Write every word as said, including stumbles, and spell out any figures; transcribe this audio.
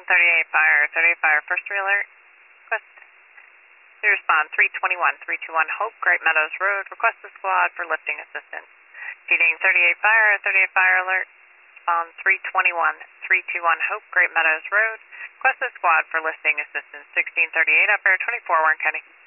thirty-eight Fire, thirty-eight Fire, first alert. Request. We respond three twenty-one, three two one Hope, Great Meadows Road. Request a squad for lifting assistance. Feeding thirty-eight Fire, thirty-eight Fire alert. Respond three twenty-one, three two one Hope, Great Meadows Road. Request a squad for lifting assistance. sixteen thirty-eight, up air twenty-four, Warren County.